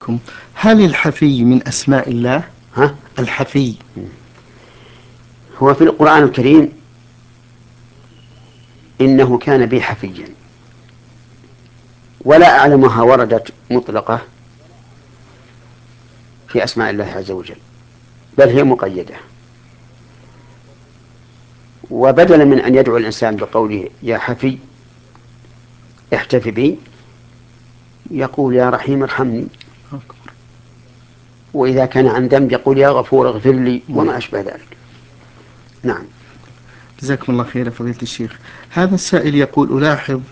هل الحفي من أسماء الله؟ الحفي هو في القرآن الكريم إنه كان بي حفيا، ولا أعلمها وردت مطلقة في أسماء الله عز وجل، بل هي مقيدة. وبدلا من أن يدعو الإنسان بقوله يا حفي احتف بي، يقول يا رحيم ارحمني، وإذا كان عن ذنب يقول يا غفور اغفر لي، وما أشبه ذلك. نعم. جزاكم الله خير فضيلة الشيخ. هذا السائل يقول: ألاحظ